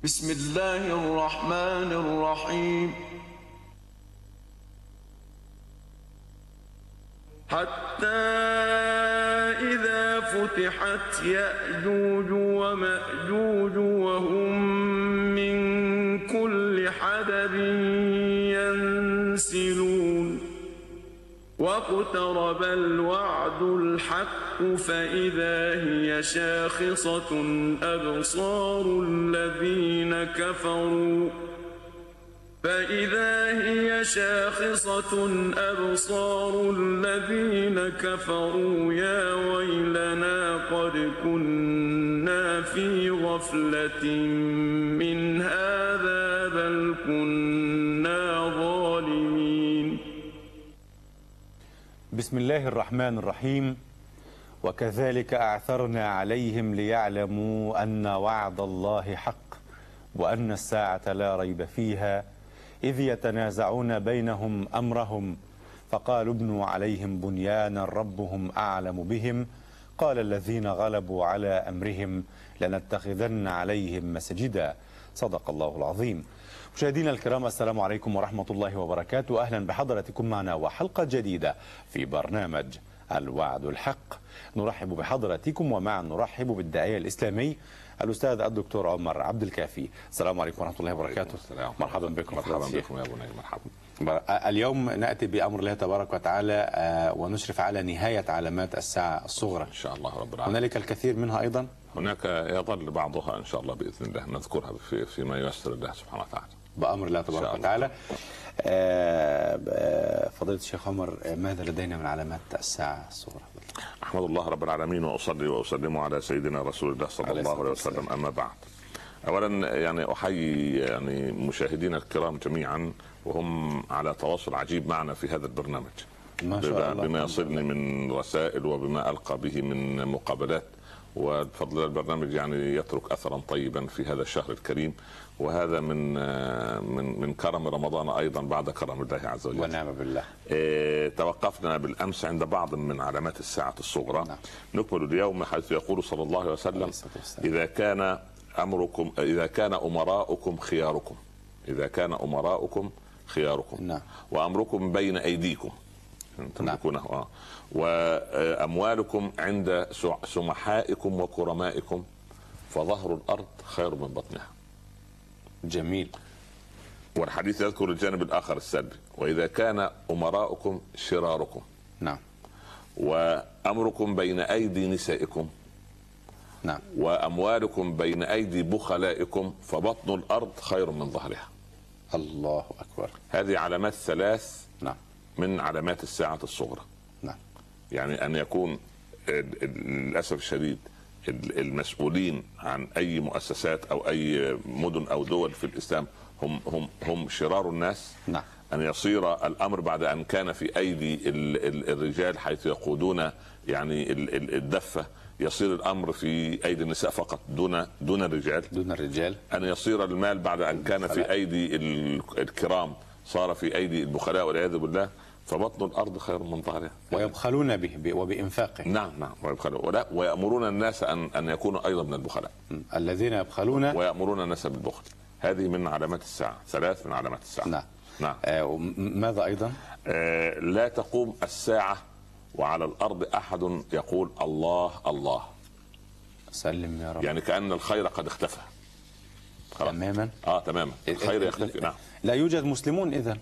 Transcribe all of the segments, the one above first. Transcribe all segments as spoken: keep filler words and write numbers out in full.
بسم الله الرحمن الرحيم. حتى إذا فتحت يأجوج ومأجوج وهم من كل حدب ينسلون واقترب الوعد الحق فإذا هي شاخصة أبصار الذين كفروا فإذا هي شاخصة أبصار الذين كفروا يا ويلنا قد كنا في غفلة من هذا بل كنا ظالمين. بسم الله الرحمن الرحيم. وكذلك أعثرنا عليهم ليعلموا أن وعد الله حق وأن الساعة لا ريب فيها إذ يتنازعون بينهم أمرهم فقالوا ابنوا عليهم بنيانا ربهم أعلم بهم قال الذين غلبوا على أمرهم لنتخذن عليهم مسجدا. صدق الله العظيم. مشاهدينا الكرام، السلام عليكم ورحمة الله وبركاته. أهلا بحضراتكم معنا وحلقة جديدة في برنامج الوعد الحق. نرحب بحضراتكم ومعا نرحب بالداعية الإسلامي الأستاذ الدكتور عمر عبد الكافي. السلام عليكم ورحمة الله وبركاته. مرحبا بكم. مرحبا بكم يا ابو نجم. مرحبا. اليوم نأتي بأمر الله تبارك وتعالى ونشرف على نهاية علامات الساعة الصغرى إن شاء الله رب العالمين. هنالك الكثير منها أيضا، هناك يظل بعضها إن شاء الله بإذن الله نذكرها في فيما ييسر الله سبحانه وتعالى بأمر الله تبارك وتعالى. فضيلة الشيخ عمر، ماذا لدينا من علامات الساعة الصغرى؟ أحمد الله رب العالمين وأصلي وأسلم على سيدنا رسول الله صلى الله عليه وسلم. أما بعد، أولا يعني أحيي يعني مشاهدينا الكرام جميعا وهم على تواصل عجيب معنا في هذا البرنامج ما شاء الله، بما يصلني من رسائل وبما ألقى به من مقابلات، وبفضل البرنامج يعني يترك أثرا طيبا في هذا الشهر الكريم، وهذا من من من كرم رمضان أيضا بعد كرم الله عز وجل ونعم بالله. إيه توقفنا بالأمس عند بعض من علامات الساعة الصغرى. نعم. نكمل اليوم حيث يقول صلى الله عليه وسلم: إذا كان أمركم إذا كان أمراؤكم خياركم إذا كان أمراؤكم خياركم نعم. وأمركم بين أيديكم تملكونه نعم. وأموالكم عند سمحائكم وكرمائكم فظهر الأرض خير من بطنها. جميل. والحديث يذكر الجانب الآخر السلبي: وإذا كان أمراؤكم شراركم نعم. وأمركم بين أيدي نسائكم نعم. وأموالكم بين أيدي بخلائكم فبطن الأرض خير من ظهرها. الله أكبر. هذه علامات ثلاث نعم. من علامات الساعة الصغرى. نعم. يعني أن يكون للأسف الشديد المسؤولين عن أي مؤسسات أو أي مدن أو دول في الإسلام هم هم هم شرار الناس. نعم. أن يصير الأمر بعد أن كان في أيدي الرجال حيث يقودون يعني الدفة، يصير الأمر في أيدي النساء فقط دون دون الرجال. دون الرجال. أن يصير المال بعد أن كان في أيدي الكرام صار في أيدي البخلاء والعياذ بالله، فبطن الأرض خير من ظهرها. ويبخلون به وبإنفاقه. نعم نعم ويبخلون ولا ويأمرون الناس أن أن يكونوا أيضا من البخلاء. الذين يبخلون ويأمرون الناس بالبخل. هذه من علامات الساعة، ثلاث من علامات الساعة. نعم. نعم. آه ماذا أيضا؟ آه لا تقوم الساعة وعلى الأرض أحد يقول الله الله. سلم يا رب. يعني كأن الخير قد اختفى تماما. اه تماما الخير يختفي. نعم. لا يوجد مسلمون إذن.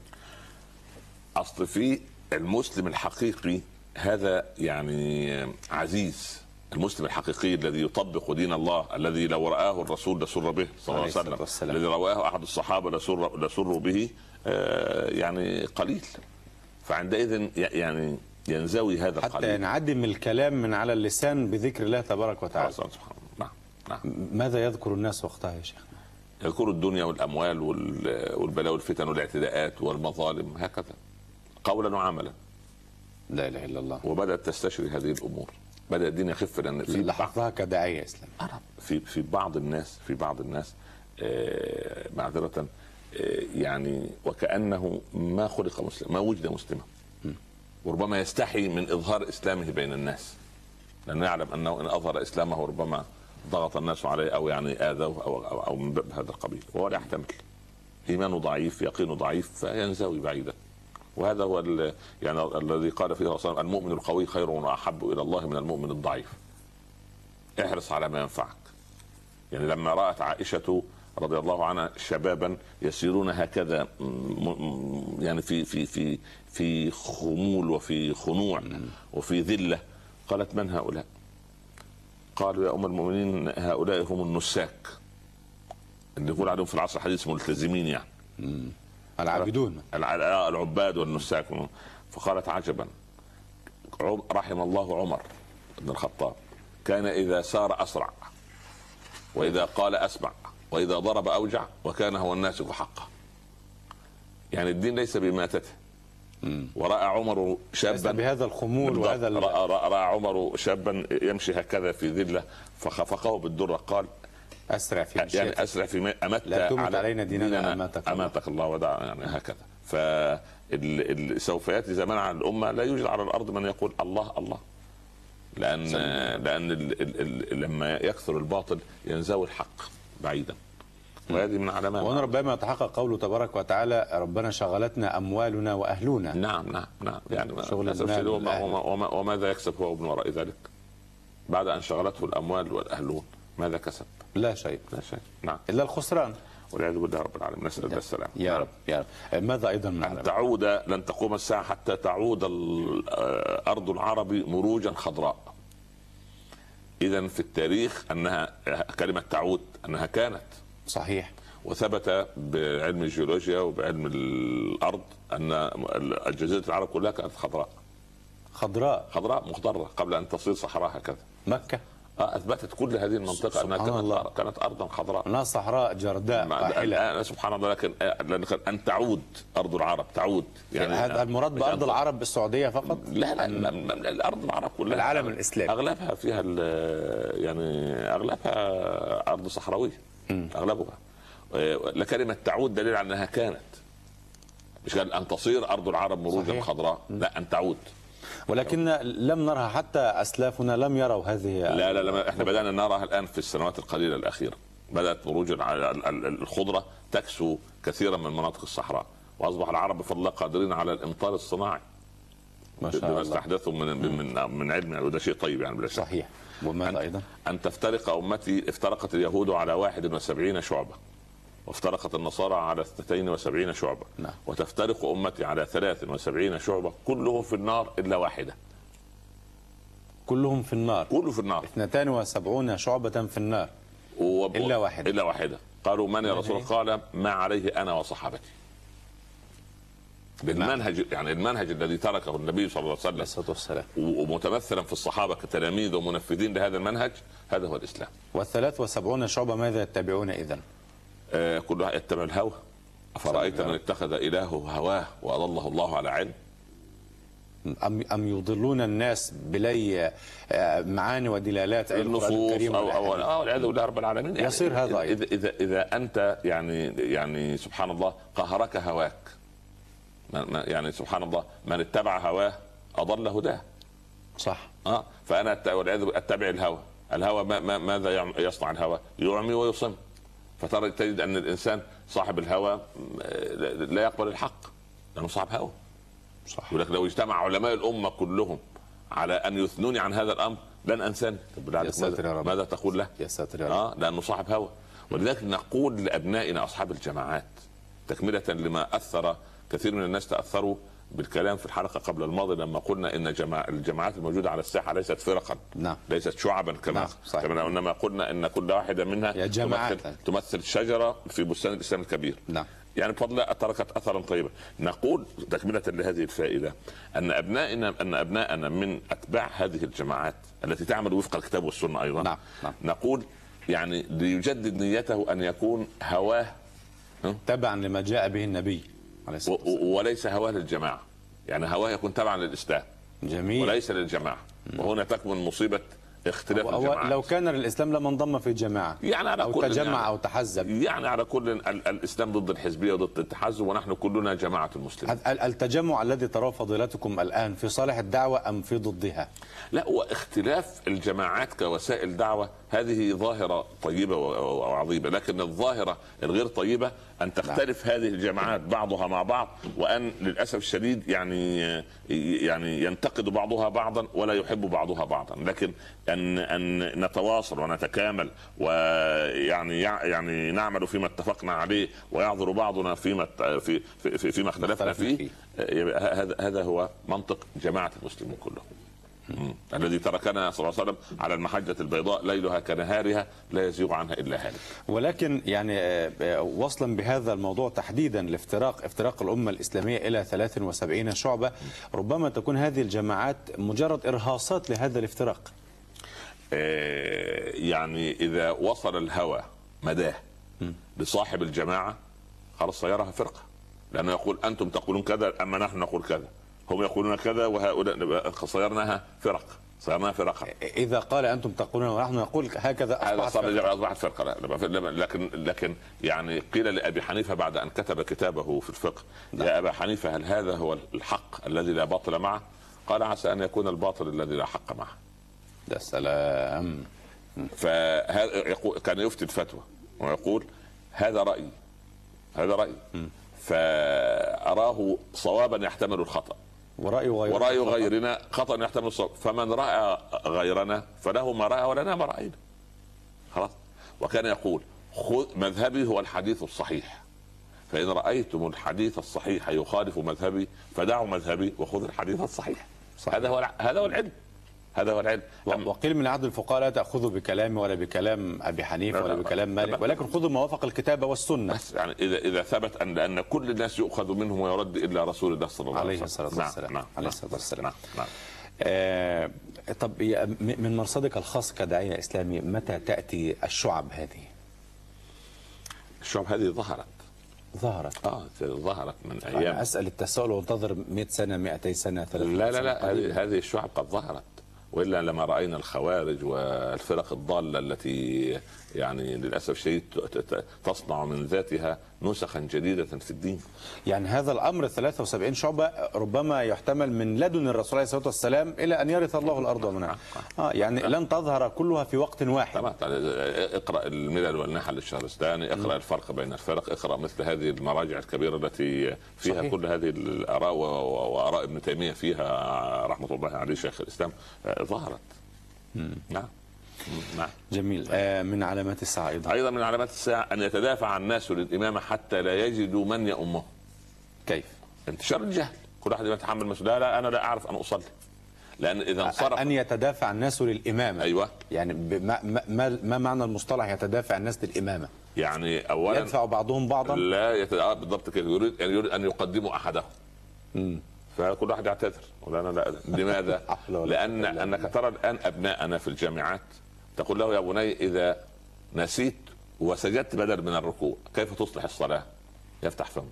أصل في المسلم الحقيقي هذا يعني عزيز، المسلم الحقيقي الذي يطبق دين الله، الذي لو رآه الرسول لسر به صلى الله عليه وسلم، الذي رواه أحد الصحابة لسر لسر به آه يعني قليل. فعندئذ يعني ينزوي هذا حتى القليل، ينعدم الكلام من على اللسان بذكر الله تبارك وتعالى. نعم. نعم. ماذا يذكر الناس وقتها يا شيخ؟ يذكروا الدنيا والأموال والبلاء والفتن والاعتداءات والمظالم، هكذا قولا وعملا. لا إله إلا الله. وبدأت تستشري هذه الأمور، بدأ الدين يخف، لأن في لاحظتها كداعية إسلام في في بعض الناس في بعض الناس آه معذرة آه يعني وكأنه ما خلق مسلم، ما وجد مسلما، وربما يستحي من إظهار إسلامه بين الناس، لأنه يعلم أنه إن أظهر إسلامه ربما ضغط الناس عليه او يعني اذوه او او, أو من باب هذا القبيل، وهو لا يحتمل. ايمانه ضعيف، يقينه ضعيف، فينزوي بعيدا. وهذا هو يعني الذي قال فيه صلى الله عليه وسلم: المؤمن القوي خير واحب الى الله من المؤمن الضعيف. احرص على ما ينفعك. يعني لما رأت عائشة رضي الله عنها شبابا يسيرون هكذا يعني في في في في خمول وفي خنوع وفي ذلة، قالت: من هؤلاء؟ قالوا: يا أم المؤمنين هؤلاء هم النساك، اللي يقول عليهم في العصر الحديث ملتزمين، يعني العابدون، العباد والنساك. فقالت: عجبا، رحم الله عمر بن الخطاب، كان إذا سار أسرع، وإذا قال أسمع، وإذا ضرب أوجع، وكان هو الناسك حقه. يعني الدين ليس بماتته. ورأى عمر شابا بهذا الخمول وهذا رأى, رأى عمر شابا يمشي هكذا في ذلة، فخفقه بالدرة، قال: أسرع في مشيتك، يعني أسرع في ما أمت لا تمت علينا ديننا, ديننا أماتك, أماتك الله ودع، يعني هكذا. فسوف يأتي زمان على الأمة لا يوجد على الأرض من يقول الله الله، لأن سلام. لأن ال ال ال لما يكثر الباطل ينزوي الحق بعيدا، وهذه من علامات. وهنا ربما يتحقق قوله تبارك وتعالى: ربنا شغلتنا أموالنا وأهلنا. نعم نعم نعم. يعني شغل المال وما وما وماذا يكسب هو من وراء ذلك بعد أن شغلته الأموال والأهلون؟ ماذا كسب؟ لا شيء. لا شيء. نعم. إلا الخسران والعياذ بالله رب العالمين، نسأل الله السلامة. يا رب يا رب. ماذا أيضا من أن تعود، لن تقوم الساعة حتى تعود أرض العرب مروجا خضراء. إذن في التاريخ أنها كلمة تعود أنها كانت صحيح، وثبت بعلم الجيولوجيا وبعلم الأرض أن الجزيرة العرب كلها كانت خضراء خضراء خضراء مخضرة قبل أن تصير صحراء هكذا. مكة اثبتت كل هذه المنطقه انها كانت كانت ارضا خضراء، انها صحراء جرداء واحله. سبحان الله. لكن ان تعود ارض العرب تعود، يعني هذا المراد بارض العرب بالسعوديه فقط؟ لا لا, لا ارض العرب كلها، العالم الاسلامي اغلبها فيها يعني اغلبها ارض صحراويه اغلبها. لكلمه تعود دليل على انها كانت، مش قال ان تصير ارض العرب مروجا خضراء، لا ان تعود. ولكن لم نرها، حتى أسلافنا لم يروا هذه. لا لا لا احنا بدأنا نراها الآن في السنوات القليلة الأخيرة. بدأت مروج الخضرة تكسو كثيرا من مناطق الصحراء، وأصبح العرب بفضل الله قادرين على الإمطار الصناعي ما شاء الله، بما استحدثوا من من من علم، وده شيء طيب يعني بلا شك. صحيح. وماذا أيضا؟ أن تفترق أمتي، افترقت اليهود على واحد وسبعين شعبة، وافترقت النصارى على اثنتين وسبعين شعبة، نعم. وتفترق أمتي على ثلاث وسبعين شعبة، كلهم في النار إلا واحدة. كلهم في النار؟ كله في النار. اثنتان وسبعون شعبة في النار وب... إلا واحدة. إلا واحدة. قالوا: من يا رسول الله؟ قال: ما عليه أنا وصحابتي. بالمنهج، يعني المنهج الذي تركه النبي صلى الله عليه وسلم ومتمثلا في الصحابة كتلاميذ ومنفذين لهذا المنهج، هذا هو الإسلام. والثلاث وسبعون شعبة ماذا يتبعون إذن؟ آه كلها يتبع الهوى. أفرأيت من اتخذ إلهه هواه وأضله الله على علم؟ أم أم يضلون الناس بلي معاني ودلالات النصوص أو أو أو والعياذ بالله رب العالمين. يصير يعني هذا إذا إذا إذا أنت يعني يعني سبحان الله قهرك هواك، يعني سبحان الله من اتبع هواه أضل هداه. صح. اه فأنا والعياذ اتبع الهوى. الهوى ما ما ماذا يصنع الهوى؟ يعمي ويصم. فترى تجد أن الإنسان صاحب الهوى لا يقبل الحق لأنه صاحب هوى. صح. ولكن لو اجتمع علماء الأمة كلهم على أن يثنوني عن هذا الأمر لن أنساني. ماذا, ماذا تقول له؟ يا ساتر يا رب. آه لأنه صاحب هوى. ولذلك نقول لأبنائنا أصحاب الجماعات تكملة لما أثر كثير من الناس تأثروا بالكلام في الحلقة قبل الماضي لما قلنا إن جماع الجماعات الموجودة على الساحة ليست فرقا، نعم. ليست شعبا كما نعم. إنما قلنا إن كل واحدة منها تمثل, تمثل شجرة في بستان الإسلام الكبير. نعم. يعني بفضل الله تركت اثرا طيبا. نقول تكمله لهذه الفائده ان ابنائنا ان ابنائنا من اتباع هذه الجماعات التي تعمل وفق الكتاب والسنه ايضا. نعم. نعم. نقول يعني ليجدد نيته ان يكون هواه تبعا لما جاء به النبي عليه الصلاه والسلام، وليس هواه للجماعه. يعني هواه يكون تبعا للاسلام. جميل. وليس للجماعه. م. وهنا تكمن مصيبه اختلاف هو الجماعات. لو كان للاسلام لما انضم في جماعه يعني على او كل تجمع يعني او تحزب، يعني على كل ال- الاسلام ضد الحزبيه وضد التحزب، ونحن كلنا جماعه المسلمين. ال- التجمع الذي تراه فضيلتكم الان في صالح الدعوه ام في ضدها؟ لا، واختلاف الجماعات كوسائل دعوه هذه ظاهره طيبه وعظيمه، لكن الظاهره الغير طيبه ان تختلف هذه الجماعات بعضها مع بعض، وان للاسف الشديد يعني يعني ينتقد بعضها بعضا ولا يحب بعضها بعضا. لكن ان ان نتواصل ونتكامل ويعني يعني نعمل فيما اتفقنا عليه ويعذر بعضنا فيما في في فيما اختلفنا فيه، هذا هذا هو منطق جماعه المسلمين كلهم. مم. الذي تركنا صلى الله عليه وسلم على المحجة البيضاء ليلها كنهارها لا يزيغ عنها إلا هالك. ولكن يعني وصلا بهذا الموضوع تحديدا الافتراق افتراق الأمة الإسلامية إلى ثلاث وسبعين شعبة، ربما تكون هذه الجماعات مجرد إرهاصات لهذا الافتراق. يعني إذا وصل الهوى مداه لصاحب الجماعة خلاص صيرها فرقة، لأنه يقول أنتم تقولون كذا أما نحن نقول كذا، هم يقولون كذا وهؤلاء صيرناها فرق، صيرناها فرقا. إذا قال أنتم تقولون ونحن نقول هكذا أصبحت فرقة. أصبحت فرقة. لا. لكن لكن يعني قيل لأبي حنيفة بعد أن كتب كتابه في الفقه: لا. يا أبا حنيفة هل هذا هو الحق الذي لا باطل معه؟ قال: عسى أن يكون الباطل الذي لا حق معه. يا سلام. فهذا كان يفتي الفتوى ويقول: هذا رأيي، هذا رأيي، فأراه صوابا يحتمل الخطأ، ورأي غيرنا, ورأي غيرنا خطأ يحتمل الصواب، فمن رأى غيرنا فله ما رأى ولنا ما رأينا. خلاص. وكان يقول: خذ مذهبي هو الحديث الصحيح، فإن رأيتم الحديث الصحيح يخالف مذهبي فدعوا مذهبي وخذوا الحديث الصحيح. صحيح. هذا هو هذا هو العلم، هذا هو العلم. وقيل من عهد الفقهاء: لا تأخذوا بكلامي ولا بكلام أبي حنيفة ولا بكلام مالك، ولكن خذوا ما وافق الكتاب والسنة. يعني إذا إذا ثبت أن أن كل الناس يؤخذ منهم ويرد إلا رسول الله صلى الله عليه الصلاة والسلام. نعم. عليه الصلاة والسلام. نعم. نعم. آه طب من مرصدك الخاص كداعية إسلامي، متى تأتي الشعب هذه؟ الشعب هذه ظهرت ظهرت اه ظهرت من ايام. اسال التساؤل وانتظر مئة سنه مئتي سنه ثلاثين لا لا لا هذه هذه الشعب قد ظهرت، والا لما راينا الخوارج والفرق الضاله التي يعني للاسف الشديد تصنع من ذاتها نسخا جديده في الدين. يعني هذا الامر ثلاثة وسبعين شعبه ربما يحتمل من لدن الرسول عليه الصلاه والسلام الى ان يرث الله الارض ومنها. اه يعني لن تظهر كلها في وقت واحد. تمام. اقرا الملل والنحل للشهرستاني، اقرا الفرق بين الفرق، اقرا مثل هذه المراجع الكبيره التي فيها صحيح. كل هذه الاراء واراء ابن تيميه فيها رحمه الله عليه شيخ الاسلام ظهرت. نعم. نعم. جميل. آه من علامات الساعة أيضا أيضا من علامات الساعة أن يتدافع الناس للإمامة حتى لا يجدوا من يؤمه. كيف؟ انتشار الجهل، كل واحد يتحمل مسؤولية. لا أنا لا أعرف أن أصلي، لأن إذا انصرف أن يتدافع الناس للإمامة. أيوة. يعني ما, ما, ما معنى المصطلح يتدافع الناس للإمامة؟ يعني أولا يدفع بعضهم بعضا؟ لا يتد... بالضبط كده، يريد يريد أن يقدموا أحدهم. امم فكل واحد يعتذر. ولا لا. لماذا؟ لأن أنك ترى الآن أبناءنا في الجامعات تقول له: يا بني إذا نسيت وسجدت بدل من الركوع كيف تصلح الصلاة؟ يفتح فمه.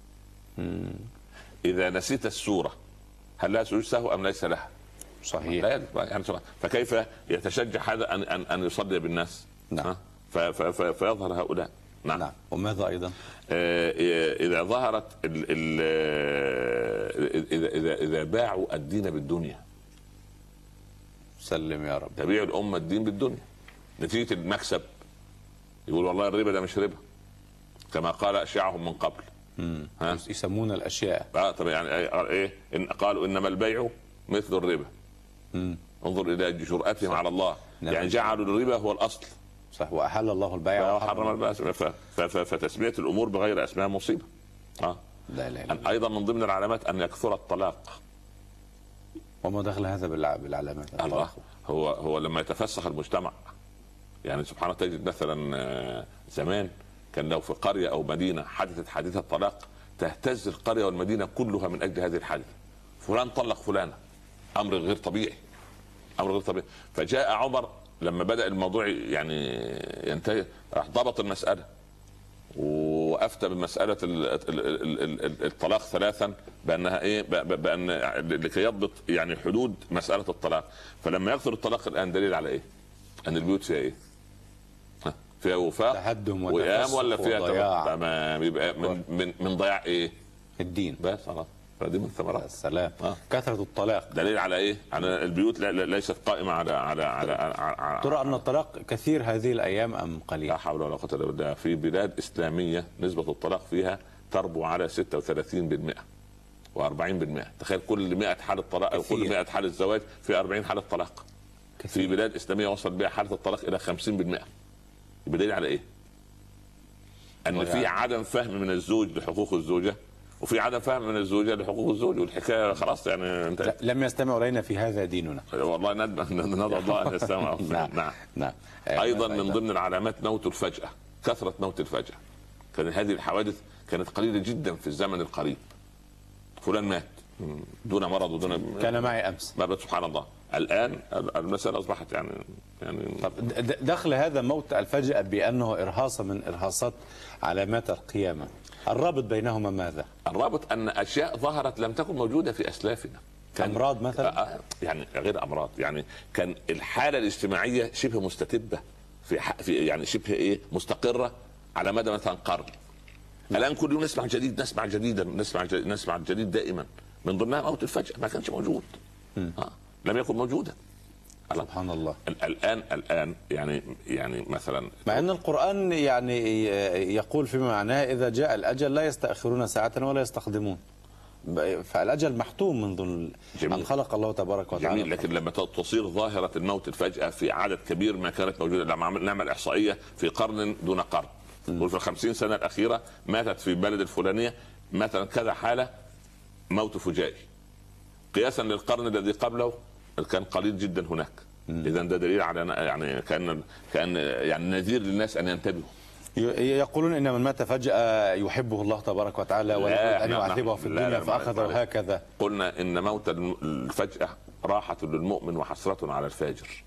إذا نسيت السورة هل لها سجود سهو أم ليس لها؟ صحيح. لا يعني فكيف يتشجع هذا أن أن أن يصلي بالناس؟ نعم. فيظهر هؤلاء. نعم. نعم. وماذا أيضا؟ إذا ظهرت ال ال إذا إذا إذا باعوا الدين بالدنيا. سلم يا رب. تبيع الأمة الدين بالدنيا نتيجة المكسب. يقول والله الربا ده مش ربا كما قال أشياعهم من قبل. امم يسمون الأشياء. اه طب يعني ايه؟ إن قالوا انما البيع مثل الربا. امم انظر الى جرأتهم على الله. نعم. يعني جعلوا الربا هو الأصل. صح. وأحل الله البيع وحرم البيع. فتسمية الأمور بغير أسماء مصيبة. اه لا لا لا. أيضا من ضمن العلامات أن يكثر الطلاق. وما دخل هذا بالعلامات؟ الله. هو هو لما يتفسخ المجتمع، يعني سبحانه تجد مثلا زمان كان لو في قرية أو مدينة حدثت حادثة طلاق تهتز القرية والمدينة كلها من أجل هذه الحادثة. فلان طلق فلانة، أمر غير طبيعي، أمر غير طبيعي. فجاء عمر لما بدأ الموضوع يعني ينتهي راح ضبط المسألة وافتى بمساله الطلاق ثلاثا بانها ايه، بان لكي يضبط يعني حدود مساله الطلاق. فلما يكثر الطلاق الان دليل على ايه؟ ان البيوت فيها ايه؟ فيها وفاق تهدم وقيام ولا فيها وضياع. تمام، يبقى من من من ضياع ايه؟ الدين. بس خلاص، فدي من ثمرات السلام. آه. كثرة الطلاق دليل على ايه؟ على البيوت ليست قائمه على على على, على ترى ان الطلاق كثير هذه الايام ام قليل؟ لا حول ولا قوه الا بالله. في بلاد اسلاميه نسبه الطلاق فيها تربو على ستة وثلاثين بالمئة وأربعين بالمئة. تخيل كل مئة حاله طلاق او كل مئة حاله زواج في أربعين حاله طلاق. في بلاد اسلاميه وصل بها حاله الطلاق الى خمسين بالمئة. بدليل على ايه؟ ان في عدم فهم من الزوج لحقوق الزوجه، وفي عدم فهم من الزوجه لحقوق الزوج، والحكايه خلاص يعني انت. لم يستمعوا الينا في هذا ديننا. والله ندعو الله ان يستمعوا. نعم نعم نعم. ايضا من ضمن العلامات موت الفجاه، كثره موت الفجاه. كان هذه الحوادث كانت قليله جدا في الزمن القريب. فلان مات دون مرض ودون، كان معي امس. سبحان الله. الان المساله اصبحت يعني يعني طب دخل هذا موت الفجأة بانه ارهاصه من ارهاصات علامات القيامه، الرابط بينهما ماذا؟ الرابط ان اشياء ظهرت لم تكن موجوده في اسلافنا. كان امراض مثلا، يعني غير امراض، يعني كان الحاله الاجتماعيه شبه مستتبه في, في يعني شبه ايه مستقره على مدى مثلا قرن. الان كل يوم نسمع جديد، نسمع جديدا، نسمع جديد نسمع الجديد دائما. من ضمنها موت الفجأة، ما كانش موجود. ها. لم يكن موجودا. سبحان الله. الان الان يعني يعني مثلا مع ان القرآن يعني يقول فيما معناه اذا جاء الاجل لا يستأخرون ساعة ولا يستقدمون. فالاجل محتوم منذ ان خلق الله تبارك وتعالى. جميل. لكن لما تصير ظاهرة الموت الفجأة في عدد كبير ما كانت موجودة، لما نعمل احصائية في قرن دون قرن، وفي الخمسين سنة الأخيرة ماتت في البلد الفلانية مثلا كذا حالة موت فجائي، قياسا للقرن الذي قبله كان قليل جدا هناك. اذا ده دليل على يعني كان كان يعني نذير للناس ان ينتبهوا. يقولون ان من مات فجأة يحبه الله تبارك وتعالى ولا ان يعذبه في الدنيا فاخذه هكذا. قلنا ان موت الفجأة راحة للمؤمن وحسرة على الفاجر،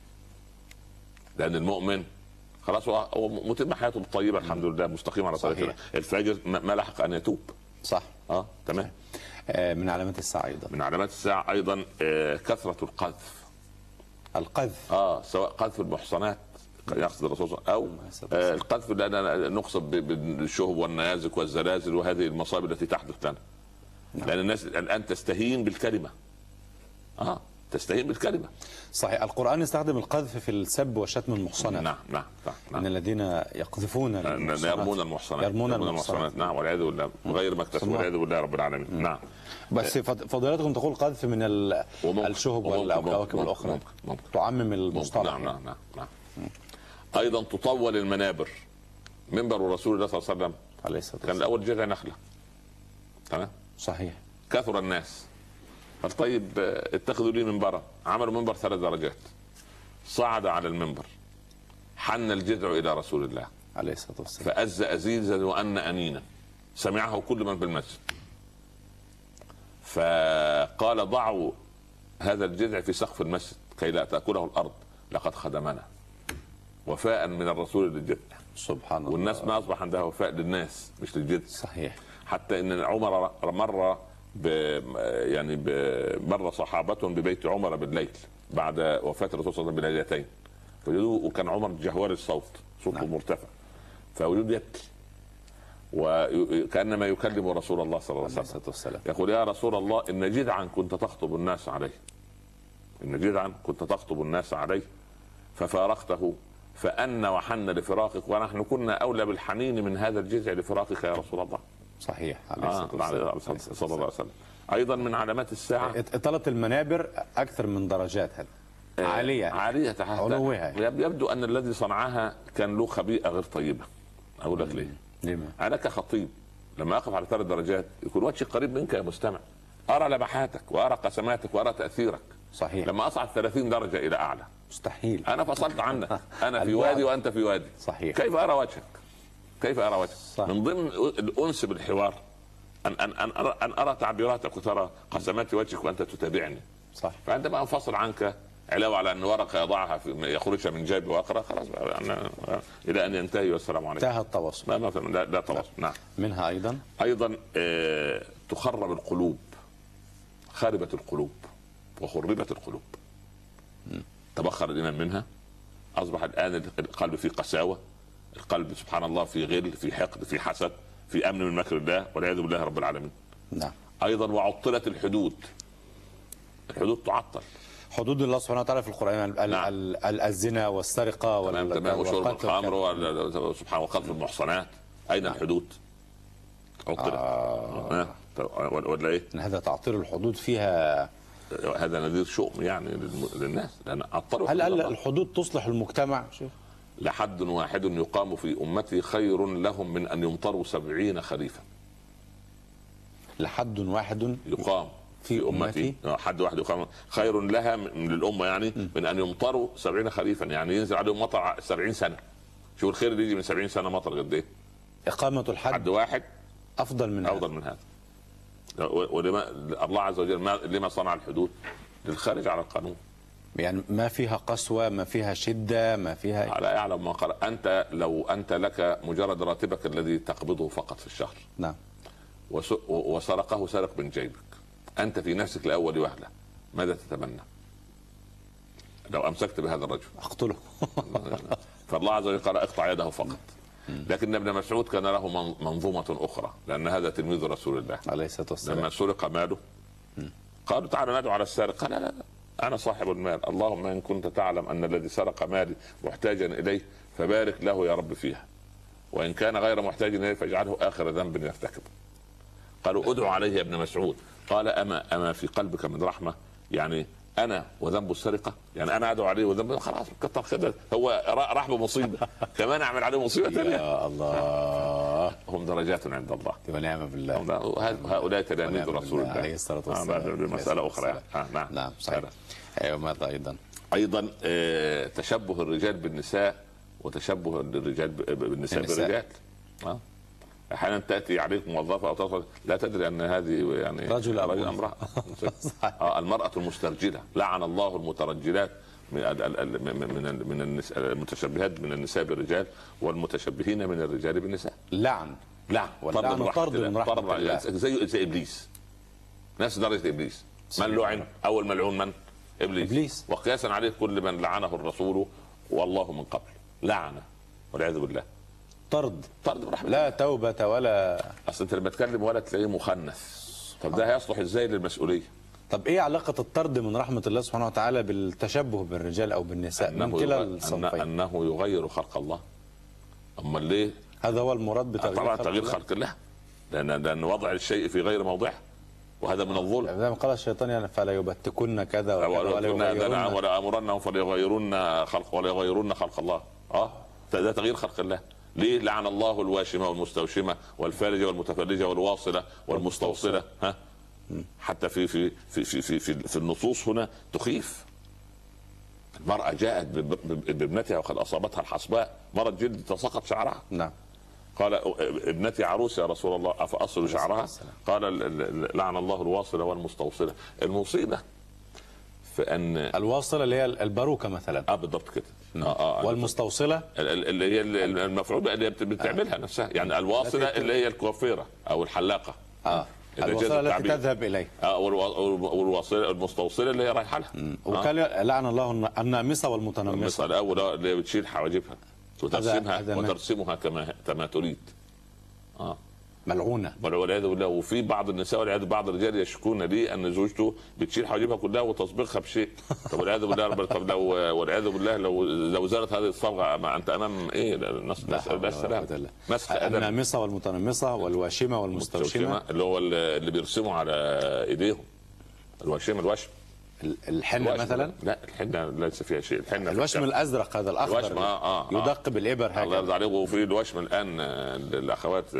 لان المؤمن خلاص هو متم حياته الطيبه الحمد لله، مستقيم على طريق. الفاجر ما لحق ان يتوب. صح. اه تمام. من علامات الساعه ايضا من علامات الساعه ايضا آه كثره القذف. القذف اه سواء قذف المحصنات يقصد الرسول او آه القذف لان نقصد بالشهب والنيازك والزلازل وهذه المصائب التي تحدث لنا. نعم. لان الناس الان تستهين بالكلمه. اه تستهين بالكلمه. صحيح. القرآن يستخدم القذف في السب وشتم المحصنات. نعم نعم نعم. من الذين يقذفون المحصنات يرمون المحصنات يرمون المحصنات. نعم والعياذ بالله، غير ما اكتسبوا والعياذ بالله رب العالمين. مم. نعم. بس فضيلتكم تقول قذف من الشهب والكواكب الاخرى، ممكن. ممكن. تعمم المصطلح. نعم نعم نعم, نعم. ايضا تطول المنابر. منبر رسول الله صلى الله عليه وسلم عليه الصلاه والسلام كان الاول جذع نخله. تمام. صحيح. كثر الناس، طيب اتخذوا لي منبرا، عملوا منبر ثلاث درجات. صعد على المنبر، حن الجذع الى رسول الله عليه الصلاه والسلام فأز أزيزا وأن أنينا، سمعه كل من في المسجد. فقال ضعوا هذا الجذع في سقف المسجد كي لا تأكله الأرض، لقد خدمنا. وفاء من الرسول للجذع. سبحان الله. والناس ما أصبح عندها وفاء للناس مش للجذع. صحيح. حتى ان عمر مر ب يعني مر صحابة ببيت عمر بالليل بعد وفاة الرسول صلى الله عليه وسلم بليلتين، وكان عمر جهور الصوت، صوته نعم. مرتفع، فوجد يبكي وكأنما يكلم رسول الله صلى الله عليه وسلم. يقول يا رسول الله إن جذعا كنت تخطب الناس عليه، إن جذعا كنت تخطب الناس عليه ففارقته فأن وحن لفراقك، ونحن كنا أولى بالحنين من هذا الجذع لفراقك يا رسول الله. صحيح. عليه الصلاة والسلام. صلى الله عليه وسلم. أيضا من علامات الساعة إطالة المنابر أكثر من درجات، هذا عالية عالية علوها. يبدو أن الذي صنعها كان له خبيئة غير طيبة. أقول لك ليه؟ ليه؟ أنا كخطيب لما أقف على ثلاث درجات يكون وجهي قريب منك يا مستمع، أرى لمحاتك وأرى قسماتك وأرى تأثيرك. صحيح. لما أصعد ثلاثين درجة إلى أعلى مستحيل، أنا فصلت عنك، أنا في وادي وأنت في وادي. صحيح. كيف أرى وجهك؟ كيف أرى وجهك؟ صح. من ضمن الأنس بالحوار أن أن أن أرى, أن أرى تعبيراتك وترى قسمات وجهك وأنت تتابعني. صح. فعندما أنفصل عنك علاوه على ان ورقه يضعها في يخرجها من جيبه واقرا خلاص يعني الى ان ينتهي والسلام عليكم. انتهى التواصل. ما ما لا, لا تواصل. نعم. منها ايضا ايضا آه تخرب القلوب، خربت القلوب وخربت القلوب. م. تبخر الايمان منها، اصبح الان القلب فيه قساوه، القلب سبحان الله في غل، في حقد، في حسد، في امن من مكر الله والعياذ بالله رب العالمين. نعم. ايضا وعطلت الحدود، الحدود تعطل. حدود الله سبحانه وتعالى في القرآن. نعم. الزنا والسرقة وشرب الخمر سبحان وقذف المحصنات، أين الحدود؟ عطلت. آه. ولا إيه؟ هذا تعطيل الحدود فيها، هذا نذير شؤم يعني للناس، لأن عطلوا. هل هل الحدود تصلح المجتمع؟ شوف. لحد واحد يقام في أمتي خير لهم من أن يمطروا سبعين خريفا. لحد واحد يقام في أمتي، حد واحد يقام خير لها من الأمة يعني م. من أن يمطروا سبعين خريفا، يعني ينزل عليهم مطر سبعين سنة. شو الخير اللي يجي من سبعين سنة مطر قد إيه؟ إقامة الحد حد واحد أفضل من أفضل هذا. من هذا. ولما الله عز وجل ما لما صنع الحدود؟ للخارج على القانون. يعني ما فيها قسوة، ما فيها شدة، ما فيها. لا يعلم ما قال. أنت لو أنت لك مجرد راتبك الذي تقبضه فقط في الشهر. نعم. وسرقه سرق من جيبك، أنت في نفسك لأول وهلة ماذا تتمنى؟ لو أمسكت بهذا الرجل أقتله. فالله عز وجل قال اقطع يده فقط. لكن ابن مسعود كان له منظومة أخرى، لأن هذا تلميذ رسول الله عليه الصلاة والسلام. لما سرق ماله قالوا تعالوا ندعو على السارق، قال لا لا أنا صاحب المال، اللهم إن كنت تعلم أن الذي سرق مالي محتاجا إليه فبارك له يا رب فيها، وإن كان غير محتاج إليه فاجعله آخر ذنب يرتكبه. قالوا ادعو عليه يا ابن مسعود، قال أما أما في قلبك من رحمة؟ يعني أنا وذنب السرقة، يعني أنا أدعو عليه وذنب خلاص كتر خير، هو راح بمصيبة كمان أعمل عليه مصيبة ثانية. يا الله، هم درجات عند الله ونعم بالله. هؤلاء تلاميذ رسول الله عليه الصلاة والسلام. بمسألة أخرى. آه نعم نعم صحيح. وماذا أيضا؟ أيضا آه تشبه الرجال بالنساء وتشبه الرجال بالنساء بالرجال. آه. احيانا تاتي عليك موظفه او تصل لا تدري ان هذه يعني رجل او امراه. آه المراه المسترجله، لعن الله المترجلات من من من المتشبهات من النساء بالرجال والمتشبهين من الرجال بالنساء. لعن لعن طرد طرد من رحمة الله، زي زي ابليس، نفس درجه ابليس. من لعن اول ملعون؟ من؟ ابليس. ابليس. وقياسا عليه كل من لعنه الرسول والله من قبل، لعنه والعياذ بالله. طرد طرد برحمة لا توبة ولا. اصل انت لما تكلم ولا تلاقيه مخنث، طب ده هيصلح ازاي للمسؤوليه؟ طب ايه علاقة الطرد من رحمة الله سبحانه وتعالى بالتشبه بالرجال او بالنساء من كلا الصنفين؟ انه يغير خلق الله. اما ليه؟ هذا هو المراد بتغيير طبعا تغيير خلق الله، لان لان وضع الشيء في غير موضعه وهذا من الظلم. زي ما قال الشيطان يعني فلا يبتكن كذا ولا يغيرن ولا امرنهم فليغيرن خلق ولا يغيرن خلق الله. اه ده تغيير خلق الله. ليه؟ لعن الله الواشمه والمستوشمه والفارجه والمتفرجه والواصله والمستوصله. ها حتى في في في في في, في, في النصوص هنا تخيف. المراه جاءت بابنتها وقد اصابتها الحصباء، مرض جلد تساقط شعرها. نعم. قال ابنتي عروس يا رسول الله افاصل شعرها؟ قال لعن الله الواصله والمستوصله. المصيبه في ان الواصله اللي هي الباروكه مثلا. اه بالضبط كده. آه آه والمستوصله اللي هي المفعول اللي بتعملها آه. نفسها، يعني الواصله اللي هي الكوافيره او الحلاقه. اه الواصله التي تذهب اليه. اه والواصله المستوصله اللي هي رايحه لها. وقال آه. لعن الله النامصه والمتنمصه. الاول اللي بتشيل حواجبها وترسمها وترسمها كما كما تريد. اه ملعونه والعياذ بالله. وفي بعض النساء والعياذ بعض الرجال يشكون لي ان زوجته بتشيل حواجبها كلها وتصبغها بشيء. طب والعياذ بالله، طب لو والعياذ بالله لو لو زالت هذه الصبغه ما انت امام ايه؟ نسال السلام. النامصه والمتنمصه والواشمه والمستوشمه اللي هو اللي بيرسموا على ايديهم. الواشمه الوشم الحنه مثلا. لا الحنه ليس فيها شيء. الحنه الوشم الازرق هذا الاخضر الوشم آه آه يدق بالابر هكذا. الله يرضى عليك. وفي الوشم الان الاخوات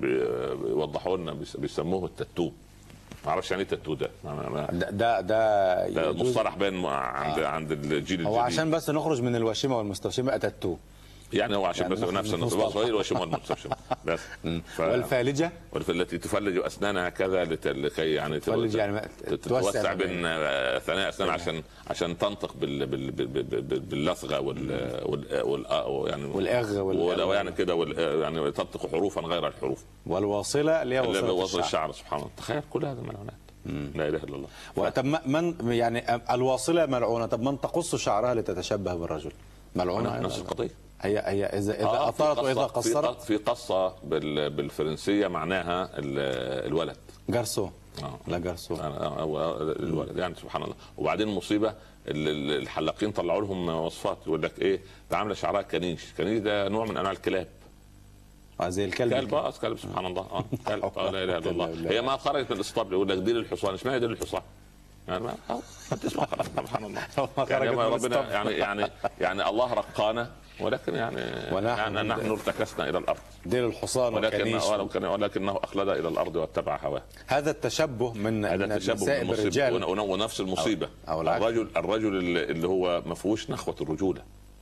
بيوضحوا لنا بيسموه التاتو. ما اعرفش يعني ايه التاتو ده. ده ده ده مصطلح بين عند آه. عند الجيل الجديد. هو عشان بس نخرج من الوشمه والمستوشمه تاتو يعني هو عشان يعني بس ناخد نفس نفوس النطباء طبعا. صغير وشمال المستشفى بس. ف... والفالجة والتي تفلج اسنانها كذا لت- لكي يعني تفلج يعني تتوسع بين ثنايا اسنان عشان عشان تنطق بال... بال... بال... بال... باللثغه وال... وال... وال... يعني والاغ وال... يعني كده وال... يعني تنطق حروفا غير الحروف والواصلة اللي هي اللي وصلة وصل الشعر. الشعر. سبحان الله، تخيل كل هذا ملعونات. لا اله الا الله. ف... طب من يعني الواصلة ملعونة، طب من تقص شعرها لتتشبه بالرجل ملعونة؟ نفس القضيه. هي هي اذا اذا آه اطارت واذا في قصرت. في قصه بال... بالفرنسيه معناها الولد جارسو آه. لا جارسو آه، آه، الولد يعني سبحان الله. وبعدين مصيبه الحلاقين طلعوا لهم وصفات يقول لك ايه، ده عامله شعرها كنيش. كنيش ده نوع من انواع الكلاب، زي الكلب. كلب اه كلب سبحان الله. اه كلب اه لا اله الا الله. هي ما خرجت من الاسطبل يقول لك ديل الحصان. اسمها ديل الحصان يعني ما تسمع خلاص. سبحان الله. يعني ربنا يعني يعني يعني الله رقانا، ولكن يعني, يعني نحن ارتكسنا الى الارض. ديل الحصان ولكن ولكنه اخلد الى الارض واتبع هواه. هذا التشبه من هذا التشبه بالرجال ونفس المصيبه. أو, أو الرجل الرجل اللي هو ما فيهوش نخوه الرجوله.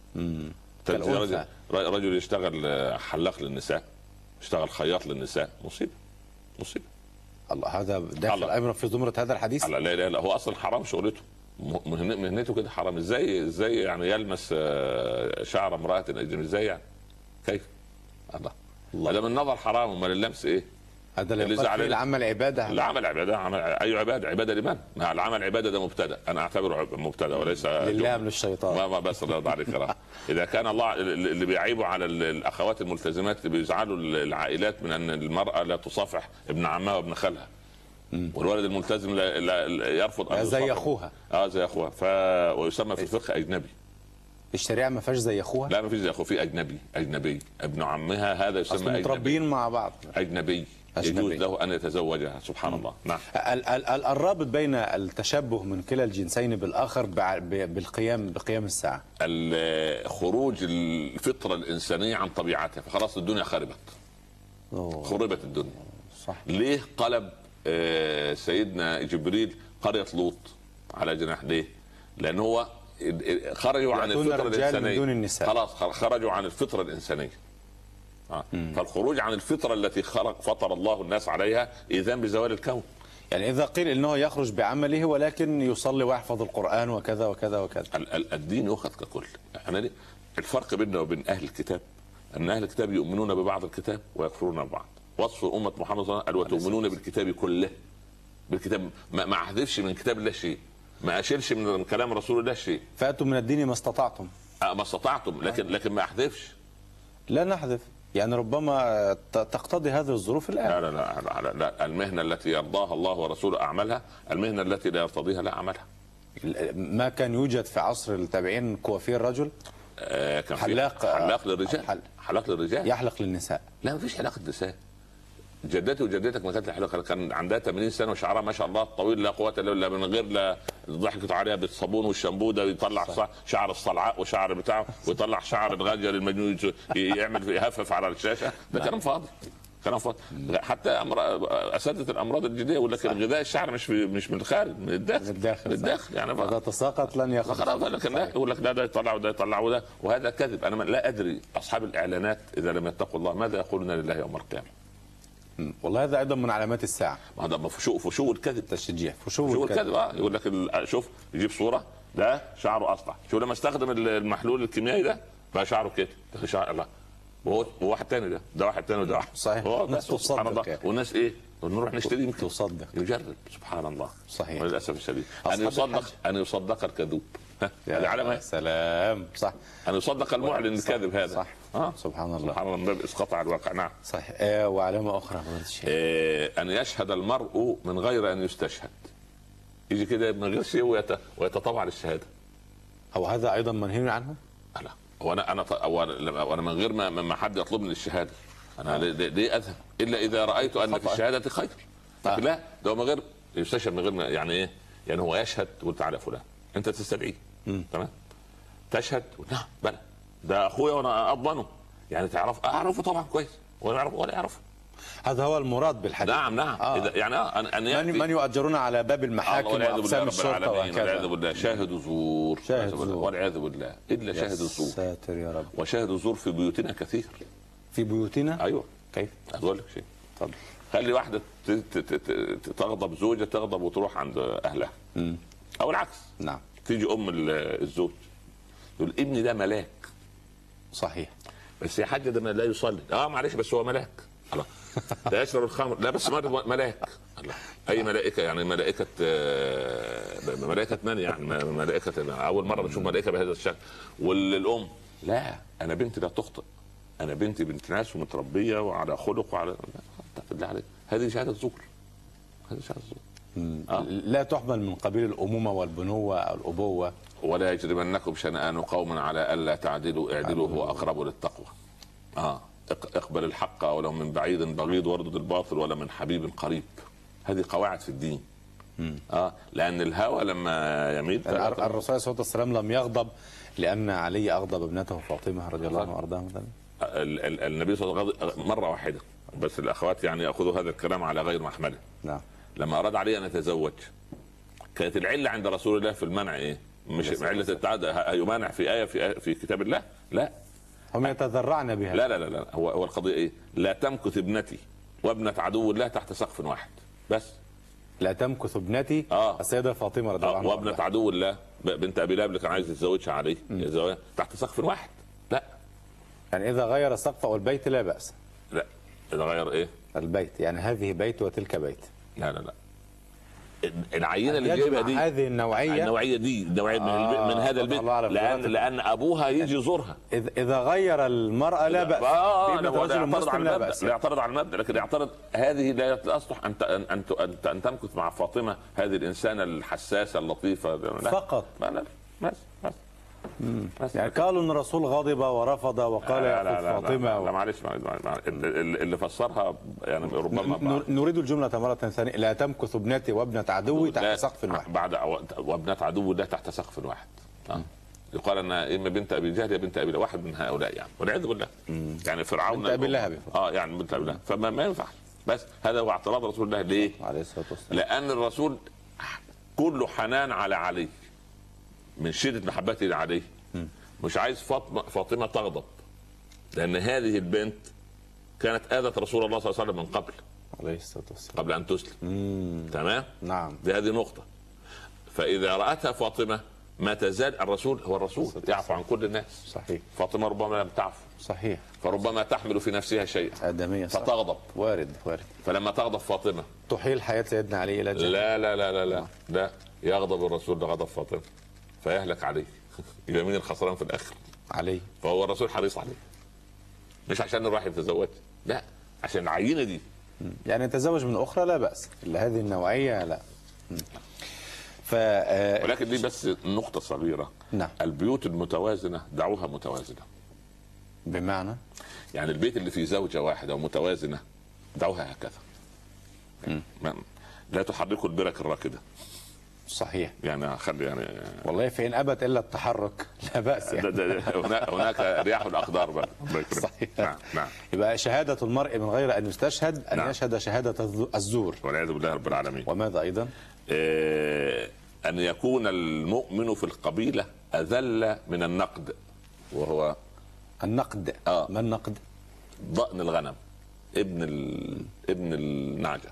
رجل, رجل يشتغل حلاق للنساء، يشتغل خياط للنساء، مصيبه مصيبه. الله، هذا داخل ايضا في زمره هذا الحديث. لا لا لا، هو اصلا حرام شغلته، مهنته كده حرام. ازاي ازاي يعني يلمس شعر امراه اجنبيه؟ ازاي يعني؟ كيف؟ الله هذا من نظر حرام، امال اللمس ايه؟ هذا اللي يقال فيه العمل عباده. العمل عباده. عمل اي عباده؟ عباده لمن؟ ما العمل عباده ده مبتدا، انا اعتبره مبتدا وليس لله من الشيطان. ما ما بس الله عليك كرام. اذا كان الله اللي بيعيبوا على الاخوات الملتزمات اللي بيزعلوا العائلات من ان المراه لا تصافح ابن عمها وابن خالها، والولد الملتزم لا, لا يرفض ان زي اخوها. اه زي اخوها. ف ويسمى في الفقه اجنبي. الشريعه ما فيهاش زي اخوها؟ لا ما فيش زي اخوه، في اجنبي. اجنبي ابن عمها هذا يسمى اجنبي. متربيين مع بعض. اجنبي يجوز له ان يتزوجها. سبحان مم. الله. نعم. ال ال ال الرابط بين التشبه من كلا الجنسين بالاخر بالقيام بقيام الساعه، خروج الفطره الانسانيه عن طبيعتها، فخلاص الدنيا خربت. أوه. خربت الدنيا. صح. ليه قلب سيدنا جبريل قريه لوط على جناح؟ ليه؟ لان هو خرجوا عن الفطره الانسانيه دون النساء. خلاص خرجوا عن الفطره الانسانيه. آه. فالخروج عن الفطره التي خلق فطر الله الناس عليها اذان بزوال الكون. يعني اذا قيل انه يخرج بعمله ولكن يصلي ويحفظ القران وكذا وكذا وكذا، الدين يؤخذ ككل. احنا الفرق بيننا وبين اهل الكتاب ان اهل الكتاب يؤمنون ببعض الكتاب ويكفرون ببعض. وصف امه محمد صلى الله عليه وسلم وتؤمنون بالكتاب كله. بالكتاب ما, ما احذفش من كتاب الله شيء، ما اشيلش من كلام رسول الله شيء. فاتوا من الدين ما استطعتم. آه ما استطعتم، لكن لكن ما احذفش. لا نحذف، يعني ربما تقتضي هذه الظروف الان. لا لا لا, لا, لا. المهنه التي يرضاها الله ورسوله اعملها، المهنه التي لا يرتضيها لا اعملها. ما كان يوجد في عصر التابعين كوافير رجل؟ آه كان حلاق حلاق للرجال. حل... حلاق للرجال يحلق للنساء. لا ما فيش حلاقه نساء. جدتي وجدتك ما كانت حلاقه، كان عندها ثمانين سنه وشعرها ما شاء الله طويل لا قوه الا بالله، من غير لا ضحكت عليها بالصابون والشامبو ده يطلع صح. شعر الصلعاء وشعر بتاعه ويطلع شعر الغجر المجنون يعمل يهفف على الشاشه. ده كلام فاضي، كلام فاضي. حتى اساتذه الامراض الجلديه يقول لك غذاء الشعر مش مش من الخارج، من الداخل. من الداخل, من الداخل. يعني اذا تساقط لن يخرج. خلاص. لكن لا يقول لك ده ده يطلع وده يطلع وده، وهذا كذب. انا لا ادري اصحاب الاعلانات اذا لم يتقوا الله ماذا يقولون لله يوم القيامه. والله هذا ايضا من علامات الساعه. هذا فشو فشو الكذب. تشجيع فشو, فشو الكذب. اه يقول لك شوف يجيب صوره ده شعره اصلع، شو لما استخدم المحلول الكيميائي ده بقى شعره كده. شعر الله. وهو واحد ثاني ده ده واحد ثاني وده واحد. صحيح. سبحان الله. والناس ايه؟ نروح نشتري يمكن تصدق يجرب. سبحان الله. صحيح. وللاسف الشديد ان يصدق ان يصدق الكذوب. هذه علامه. سلام. صح. ان يصدق المعلن الكاذب هذا. صح. آه. سبحان الله. سبحان الله. من باب اسقاط على الواقع. نعم. صحيح. آه وعلامه اخرى آه ان يشهد المرء من غير ان يستشهد. يجي كده من غير شيء ويت... ويتطوع للشهاده. هو هذا ايضا منهي عنه؟ لا. وانا انا وانا من غير ما ما حد يطلبني الشهاده. انا ليه اذهب الا اذا رايت ان في الشهاده خير. آه. لا ده من غير يستشهد، من غير ما يعني ايه؟ يعني هو يشهد وانت على فلان انت تستدعيه تمام، تشهد نعم بلى ده اخويا وانا اضمنه، يعني تعرف اعرفه طبعا كويس ولا يعرف ولا يعرف هذا هو المراد بالحديث. نعم نعم آه. إذا يعني أن أن من, من يؤجرون على باب المحاكم واقسام الشرطه وكذا. والعياذ بالله شاهد زور، شاهد زور والعياذ بالله الا شاهد الزور. ساتر يا رب. وشاهد الزور في بيوتنا كثير. في بيوتنا؟ ايوه. كيف؟ اقول لك شيء. اتفضل. خلي واحده تغضب زوجها، تغضب وتروح عند اهلها. امم او العكس. نعم. تيجي ام الزوج تقول ابني ده ملاك. صحيح. بس يا حاج ده لا يصلي. اه معلش بس هو ملاك. الله. ده يشرب الخمر. لا بس ملاك. الله. اي ملائكه يعني ملائكه ملائكه من يعني ملائكه اول مره بشوف ملائكه بهذا الشكل. والام لا انا بنتي لا تخطئ، انا بنتي بنت ناس ومتربيه وعلى خلق وعلى هذه شهاده زور. هذه شهاده زور. آه. لا تحمل من قبيل الامومه والبنوه او الابوه. ولا يجرمنكم شنآن قوم على الا تعدلوا اعدلوا هو اقرب للتقوى. اه اقبل الحق ولو من بعيد بغيض واردد الباطل ولا من حبيب قريب. هذه قواعد في الدين. مم. اه لان الهوى لما يميل الرسول عليه الصلاه والسلام لم يغضب لان علي اغضب ابنته فاطمه رضي الله عنها وارضاها. النبي صلى الله عليه وسلم مره واحده، بس الاخوات يعني ياخذوا هذا الكلام على غير محمله. نعم. لما اراد علي ان يتزوج كانت العله عند رسول الله في المنع ايه؟ مش عله التعدى يمانع في ايه في, آية في كتاب الله؟ لا، هم يتذرعن بها. لا لا لا, لا. هو هو القضيه ايه؟ لا تمكث ابنتي وابنه عدو الله تحت سقف واحد. بس لا تمكث ابنتي آه. السيده فاطمه رضي الله عنها آه. وابنه عدو الله بنت ابي لهب اللي كان عايز يتزوجها عليه تحت سقف واحد. لا يعني اذا غير السقف او البيت لا باس. لا اذا غير ايه؟ البيت، يعني هذه بيت وتلك بيت. لا لا لا العينه اللي جايبها دي هذه النوعيه النوعيه دي النوعيه آه من, من هذا البيت لان لان ابوها يجي يزورها. اذا غير المراه لا باس. اه لا باس. لا يعترض على المبدا، لكن يعترض هذه لا تصلح ان ان ان, أن تمكث مع فاطمه هذه الانسانه الحساسه اللطيفه فقط. لا بس بس بس يعني قالوا ان الرسول غضب ورفض وقال لا لا يا لا فاطمه لا, لا, لا معلش اللي فسرها يعني ربما نريد الجمله مره ثانيه. لا تمكث ابنتي وابنه عدوي تحت سقف واحد. بعد وابنه عدو ده تحت سقف واحد. آه. يقال ان اما بنت ابي جهل يا بنت ابي لهب، واحد من هؤلاء يعني والعياذ بالله. يعني فرعون بنت ابي لهب. اه يعني بنت ابي لهب، فما ما ينفع. بس هذا هو اعتراض رسول الله. ليه؟ عليه الصلاه والسلام. لان الرسول كله حنان على علي من شده محبته لعلي. مش عايز فاطمه فاطمه تغضب، لان هذه البنت كانت اذت رسول الله صلى الله عليه وسلم من قبل عليه الصلاه والسلام قبل ان تسلم. مم. تمام. نعم. دي هذه نقطه. فاذا راتها فاطمه ما تزال الرسول هو الرسول يعفو عن كل الناس. صحيح. فاطمه ربما لم تعفو. صحيح. فربما تحمل في نفسها شيئا ادميه فتغضب. وارد وارد. فلما تغضب فاطمه تحيل حياه سيدنا علي الى الجنه. لا لا لا لا لا لا يغضب الرسول لغضب فاطمه فيهلك عليه. يبقى مين الخسران في الاخر؟ علي. فهو الرسول حريص عليه، مش عشان راح يتزوج، لا عشان العينه دي. يعني يتزوج من اخرى لا باس، الا هذه النوعيه لا. ف ولكن دي بس نقطه صغيره. نعم. البيوت المتوازنه دعوها متوازنه. بمعنى يعني البيت اللي فيه زوجه واحده ومتوازنه دعوها هكذا. م. لا تحركوا البرك الراكده. صحيح. يعني خلي يعني والله فإن أبت إلا التحرك لا بأس يعني. ده ده هناك رياح الأقدار بقى. صحيح. نعم نعم. يبقى شهادة المرء من غير أن يستشهد أن نعم. يشهد شهادة الزور والعياذ بالله رب العالمين. وماذا أيضا؟ إيه أن يكون المؤمن في القبيلة أذل من النقد، وهو النقد. آه. ما النقد؟ ضأن الغنم، ابن ال... ابن النعجة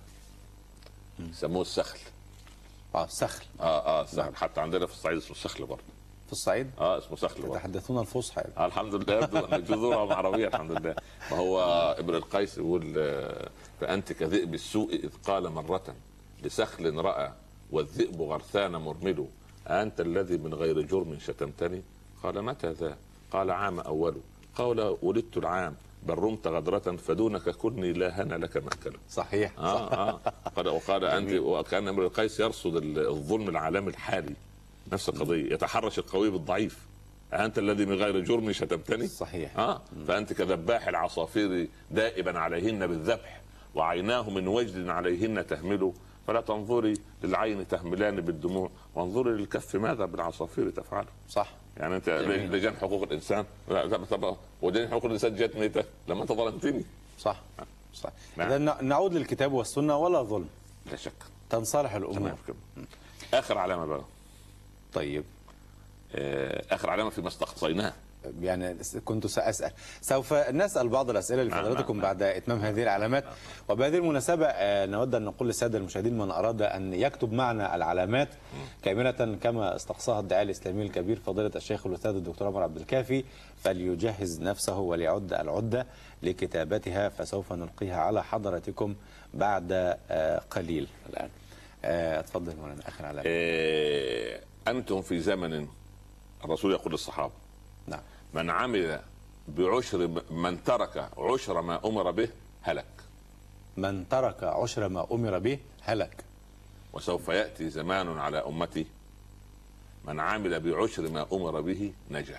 يسموه السخل. اه سخل. اه اه سخل. حتى عندنا في الصعيد اسمه السخل برضه. في الصعيد؟ اه اسمه سخل برضه. يتحدثون الفصحى. آه الحمد لله يبدو ان جذورهم عربيه الحمد لله. فهو ابن القيس يقول فانت كذئب السوء اذ قال مره لسخل راى والذئب غرثان مرمل انت الذي من غير جرم شتمتني قال متى ذا قال عام اول قال ولدت العام بل رمت غدرة فدونك كني لا هنا لك مأكله. صحيح. آه آه. قال وقال أنت وكان امرؤ القيس يرصد الظلم العالمي الحالي نفس القضية يتحرش القوي بالضعيف أنت الذي من غير جرم شتمتني. صحيح. آه فأنت كذباح العصافير دائبا عليهن بالذبح وعيناه من وجد عليهن تهمل فلا تنظري للعين تهملان بالدموع وانظري للكف ماذا بالعصافير تفعله. صح. يعني انت لجان حقوق الانسان طب ودين حقوق الانسان جت ميته لما انت ظلمتني. صح. صحيح. نعم. إذا نعود للكتاب والسنة ولا ظلم، لا شك، تنصلح الأمور. تمام كده. اخر علامه بقى، طيب آه، اخر علامه فيما استقصيناه، يعني كنت سأسأل، سوف نسأل بعض الأسئلة لفضلاتكم نعم. بعد إتمام هذه العلامات. وبهذه المناسبة آه، نود أن نقول للسادة المشاهدين من أراد أن يكتب معنا العلامات كاملة كما استقصاها الداعية الإسلامي الكبير فضيلة الشيخ الأستاذ الدكتور عمر عبد الكافي، فليجهز نفسه وليعد العدة لكتابتها، فسوف نلقيها على حضراتكم بعد آه، قليل. الآن آه، اتفضل مولانا آخر علامة. آه، انتم في زمن الرسول يقول للصحابه نعم. من عمل بعشر من ترك عشر ما امر به هلك، من ترك عشر ما أمر به هلك. وسوف ياتي زمان على امتي من عمل بعشر ما امر به نجا.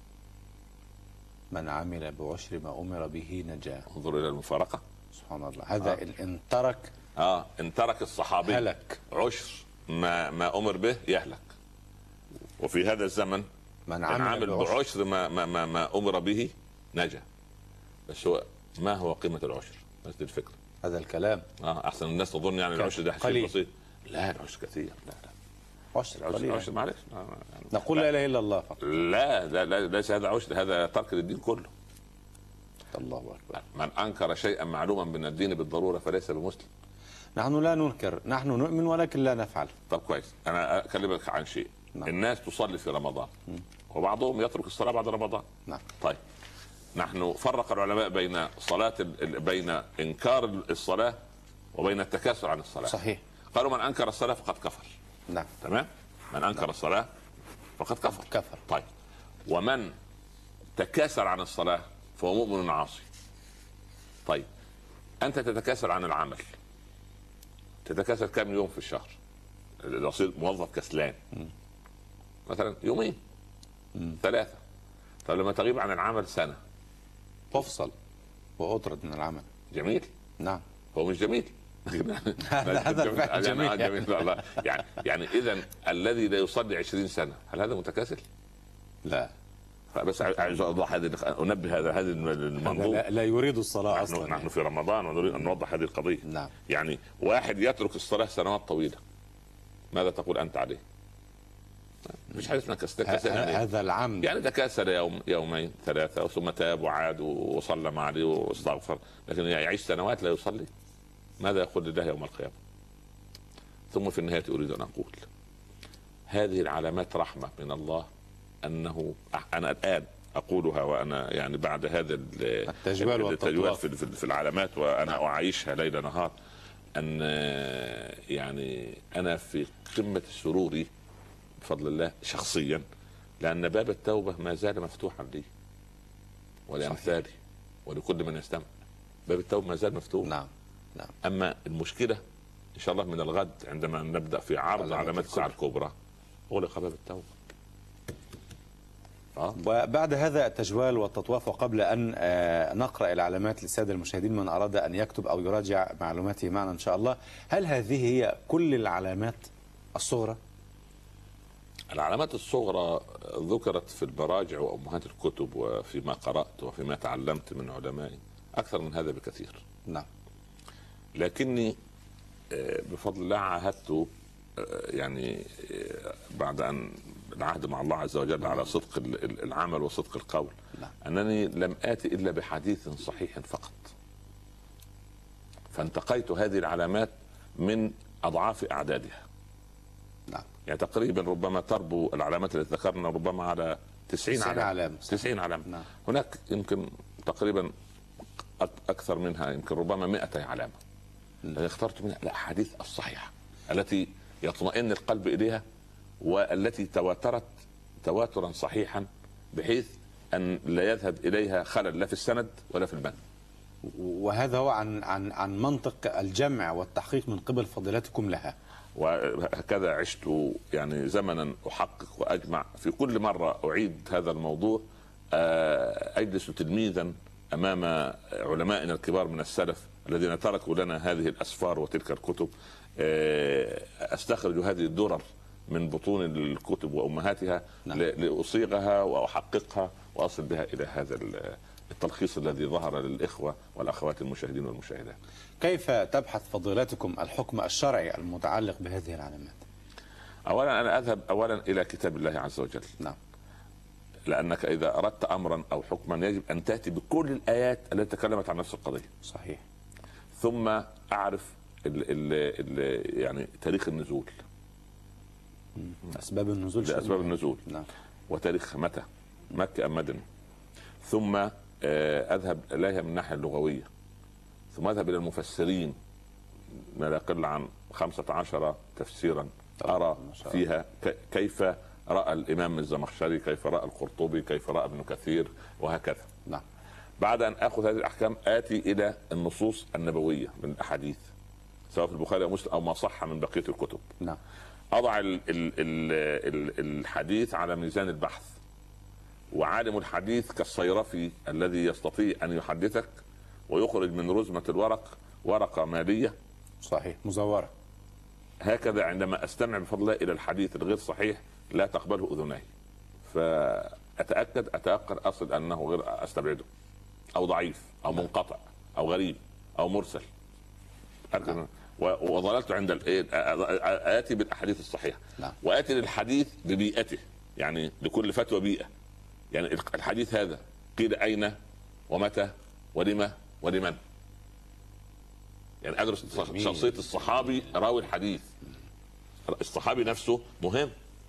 من عمل بعشر ما أمر به نجا. انظر الى المفارقه، سبحان الله. هذا آه. إن ترك اه ان ترك الصحابي هلك، عشر ما ما امر به يهلك، وفي هذا الزمن من من عمل, عمل بعشر بعشر ما, ما ما ما امر به نجا. بس هو ما هو قيمه العشر؟ بس دي الفكره. هذا الكلام اه احسن الناس تظن يعني العشر ده قليل. شيء بسيط. لا العشر كثير. لا لا عشر العشر قليل. عشر معلش. نقول لا إله إلا الله فقط. لا لا لا ليس هذا عشر، هذا ترك للدين كله. الله أكبر. من انكر شيئا معلوما من الدين بالضروره فليس بمسلم. نحن لا ننكر، نحن نؤمن ولكن لا نفعل. طب كويس، انا اكلمك عن شيء. نعم. الناس تصلي في رمضان وبعضهم يترك الصلاه بعد رمضان. نعم. طيب نحن فرق العلماء بين صلاه ال... بين انكار الصلاه وبين التكاسل عن الصلاه. صحيح. قالوا من انكر الصلاه فقد كفر. نعم. تمام. من انكر الصلاه فقد كفر. كفر. طيب ومن تكاسل عن الصلاه فهو مؤمن عاصي. طيب انت تتكاسل عن العمل، تتكاسل كم يوم في الشهر؟ يصير موظف كسلان مثلا يومين مم. ثلاثة. طب لما تغيب عن العمل سنة تفصل وأطرد من العمل. جميل. نعم. هو مش جميل. هذا الفعل جميل. جميل. لا لا. يعني يعني إذا الذي لا يصلي عشرين سنة هل هذا متكاسل؟ لا. بس عايز اوضح هذا، انبه هذا هذا المنظور. لا, لا يريد الصلاه نحن اصلا. نحن يعني. في رمضان ونريد ان نوضح هذه القضيه. نعم. يعني واحد يترك الصلاه سنوات طويله، ماذا تقول انت عليه؟ مش حاجه اسمها كسل. هذا العمد يعني تكاسل يوم يومين ثلاثه ثم تاب وعاد وصلى مع عليه واستغفر، لكن يعيش سنوات لا يصلي، ماذا يقول لله يوم القيامه؟ ثم في النهايه اريد ان اقول هذه العلامات رحمه من الله، انه انا الان اقولها وانا يعني بعد هذا التجوال والتطواف في, في العلامات وانا اعيشها ليل نهار، ان يعني انا في قمه سروري بفضل الله شخصيا، لان باب التوبه ما زال مفتوحا لي ولامثالي ولكل من يستمع. باب التوبه ما زال مفتوح. نعم نعم. اما المشكله ان شاء الله من الغد عندما نبدا في عرض علامات الساعه الكبرى اغلق باب التوبه. آه. وبعد هذا التجوال والتطواف، وقبل أن آه نقرأ العلامات للسادة المشاهدين من أراد أن يكتب أو يراجع معلوماته معنا إن شاء الله، هل هذه هي كل العلامات الصغرى؟ العلامات الصغرى ذكرت في المراجع وأمهات الكتب وفيما قرأت وفيما تعلمت من علمائي أكثر من هذا بكثير. نعم. لكني بفضل الله عاهدت يعني بعد أن العهد مع الله عز وجل على صدق العمل وصدق القول، لا. أنني لم آتي إلا بحديث صحيح فقط، فانتقيت هذه العلامات من أضعاف أعدادها. نعم. يعني تقريبا ربما تربو العلامات التي ذكرنا ربما على تسعين علامة. تسعين علامة. نعم. هناك يمكن تقريبا أكثر منها، يمكن ربما مئتي علامة. أنا اخترت منها الأحاديث الصحيحة التي يطمئن القلب إليها والتي تواترت تواترا صحيحا بحيث أن لا يذهب إليها خلل لا في السند ولا في المتن. وهذا هو عن عن عن منطق الجمع والتحقيق من قبل فضيلتكم لها. وهكذا عشت يعني زمنا أحقق وأجمع. في كل مرة أعيد هذا الموضوع أجلس تلميذا أمام علمائنا الكبار من السلف الذين تركوا لنا هذه الأسفار وتلك الكتب، أستخرج هذه الدرر من بطون الكتب وأمهاتها. نعم. لأصيغها وأحققها وأصل بها إلى هذا التلخيص الذي ظهر للإخوة والأخوات المشاهدين والمشاهدات. كيف تبحث فضيلتكم الحكم الشرعي المتعلق بهذه العلامات؟ أولا أنا أذهب أولا إلى كتاب الله عز وجل. نعم. لأنك إذا أردت أمرا أو حكما يجب أن تأتي بكل الآيات التي تكلمت عن نفس القضية. صحيح. ثم أعرف ال ال ال يعني تاريخ النزول، أسباب النزول، أسباب النزول. نعم. وتاريخ متى، مكة أم مدني. ثم أذهب إليها من الناحية اللغوية، ثم أذهب إلى المفسرين ما لا يقل عن خمسة عشر تفسيرا أرى فيها كيف رأى الإمام الزمخشري، كيف رأى القرطبي، كيف رأى ابن كثير، وهكذا. نعم. بعد أن أخذ هذه الأحكام آتي إلى النصوص النبوية من الأحاديث سواء في البخاري أو مسلم أو ما صح من بقية الكتب. نعم. أضع ال ال ال الحديث على ميزان البحث، وعالم الحديث كالصيرفي الذي يستطيع أن يحدثك ويخرج من رزمة الورق ورقة مالية. صحيح، مزورة. هكذا عندما أستمع بفضل الله إلى الحديث الغير صحيح لا تقبله أذناي، فأتأكد أتأكد أصل أنه غير أستبعده، أو ضعيف أو منقطع أو غريب أو مرسل. نعم. وظللت عند آتي بالأحاديث الصحيحة. نعم. وآتي للحديث ببيئته، يعني لكل فتوى بيئة. يعني الحديث هذا قيل أين ومتى ولما ولمن، يعني أدرس شخصية الصحابي راوي الحديث. الصحابي نفسه مهم،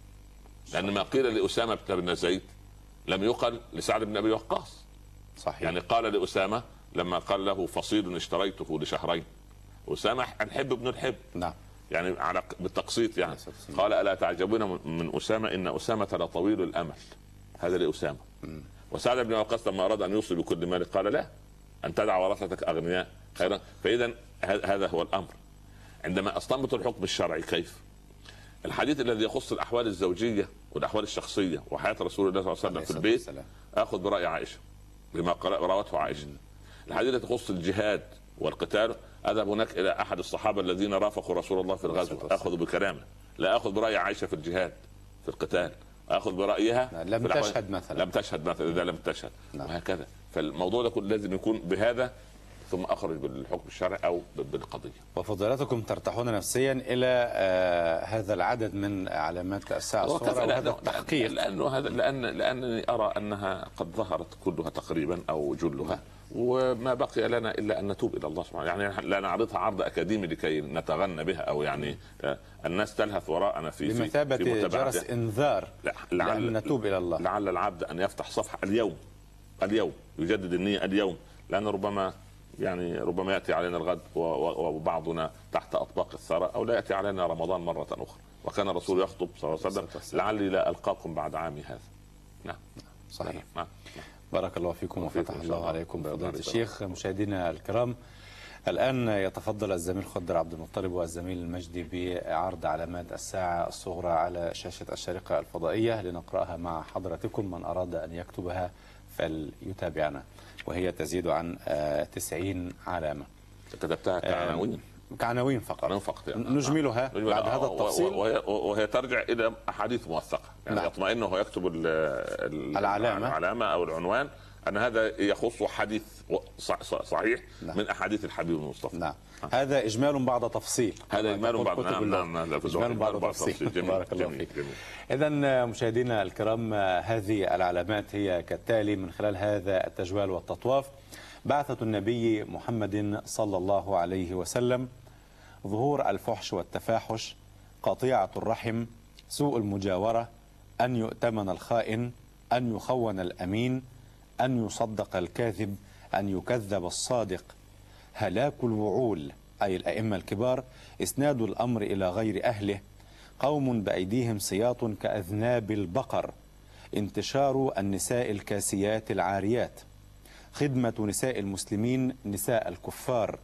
لأن ما قيل لأسامة بن زيد لم يقل لسعد بن أبي وقاص. صحيح. يعني قال لأسامة لما قال له فصيل اشتريته لشهرين، أسامة الحب ابن الحب. نعم. يعني على بالتقسيط يعني. قال ألا تعجبون من أسامة إن أسامة لطويل الأمل. هذا لأسامة. وسعد بن وقاص لما أراد أن يوصي بكل مال قال لا، أن تدع ورثتك أغنياء خيرا. فإذا هذا هو الأمر. عندما أستنبط الحكم الشرعي كيف؟ الحديث الذي يخص الأحوال الزوجية والأحوال الشخصية وحياة رسول الله صلى الله عليه وسلم في البيت أخذ برأي عائشة لما روته عائشة. الحديث الذي يخص الجهاد والقتال أذهب هناك إلى أحد الصحابة الذين رافقوا رسول الله في الغزو أخذ بكلامه، لا أخذ برأي عائشة في الجهاد في القتال، أخذ برأيها لم تشهد مثلا لم تشهد مثلا إذا لم تشهد. نعم. وهكذا. فالموضوع ده كله لازم يكون بهذا، ثم أخرج بالحكم الشرعي أو بالقضية. وفضيلتكم ترتاحون نفسيا إلى آه هذا العدد من علامات الساعة الصغرى وهذا التحقيق، لأنه هذا لأن لأنني أرى أنها قد ظهرت كلها تقريبا أو جلها، وما بقي لنا إلا أن نتوب إلى الله سبحانه. يعني لا نعرضها عرض أكاديمي لكي نتغنى بها أو يعني الناس تلهث وراءنا في بمثابة في جرس إنذار لعل نتوب إلى الله. لعل العبد أن يفتح صفحة اليوم اليوم يجدد النية اليوم، لأن ربما يعني ربما يأتي علينا الغد وبعضنا تحت أطباق الثرى، أو لا يأتي علينا رمضان مرة أخرى. وكان الرسول يخطب صلى الله عليه وسلم لعلي لا ألقاكم بعد عامي هذا. نعم. صحيح. نعم. بارك الله فيكم وفتح الله عليكم فضيلة الشيخ. مشاهدينا الكرام، الآن يتفضل الزميل خضر عبد المطلب والزميل المجدي بعرض علامات الساعة الصغرى على شاشة الشارقة الفضائية لنقرأها مع حضرتكم. من أراد أن يكتبها فليتابعنا، وهي تزيد عن تسعين علامة. كتبتها كعناوين كعناوين فقط, فقط يعني. نجملها بعد هذا التفصيل، وهي, وهي ترجع إلى أحاديث موثقة. يعني نعم. يطمئن وهو يكتب ال ال العلامة. العلامة أو العنوان أن هذا يخص حديث صحيح. نعم. من أحاديث الحبيب المصطفى. نعم. أه. هذا إجمال بعد تفصيل. هذا إجمال بعد نعم نعم إجمال بعد تفصيل. جميل. بارك الله جميل. فيك. إذن مشاهدينا الكرام، هذه العلامات هي كالتالي من خلال هذا التجوال والتطواف. بعثة النبي محمد صلى الله عليه وسلم: ظهور الفحش والتفاحش، قطيعة الرحم، سوء المجاورة، أن يؤتمن الخائن، أن يخون الأمين، أن يصدق الكاذب، أن يكذب الصادق، هلاك الوعول أي الأئمة الكبار، إسناد الأمر إلى غير أهله، قوم بأيديهم سياط كأذناب البقر، انتشار النساء الكاسيات العاريات، خدمة نساء المسلمين نساء الكفار،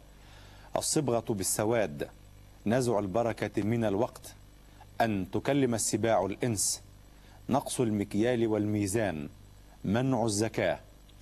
الصبغة بالسواد، نزع البركة من الوقت، أن تكلم السباع الإنس، نقص المكيال والميزان، منع الزكاة،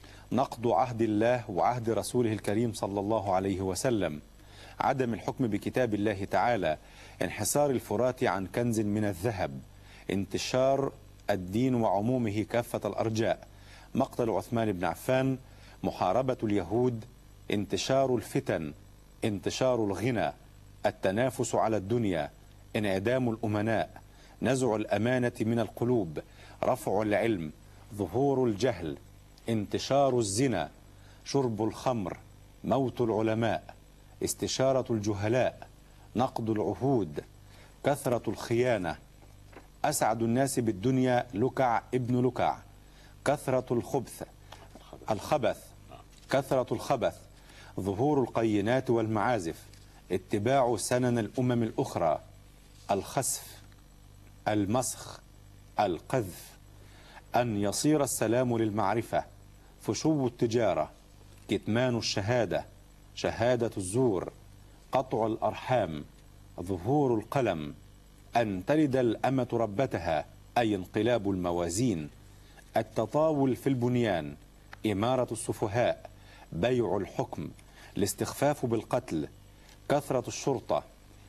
نقض عهد الله وعهد رسوله الكريم صلى الله عليه وسلم، عدم الحكم بكتاب الله تعالى، انحسار الفرات عن كنز من الذهب، انتشار الدين وعمومه كافة الأرجاء، مقتل عثمان بن عفان، محاربة اليهود، انتشار الفتن، انتشار الغنى، التنافس على الدنيا، انعدام الأمناء، نزع الأمانة من القلوب، رفع العلم، ظهور الجهل، انتشار الزنا، شرب الخمر، موت العلماء، استشارة الجهلاء، نقض العهود، كثرة الخيانة. أسعد الناس بالدنيا لكع ابن لكع. كثرة الخبث الخبث كثرة الخبث، ظهور القينات والمعازف، اتباع سنن الأمم الأخرى، الخسف، المسخ، القذف، أن يصير السلام للمعرفة، فشو التجارة، كتمان الشهادة، شهادة الزور، قطع الأرحام، ظهور القلم، أن تلد الأمة ربتها أي انقلاب الموازين، التطاول في البنيان، إمارة السفهاء، بيع الحكم، الاستخفاف بالقتل، كثرة الشرطة،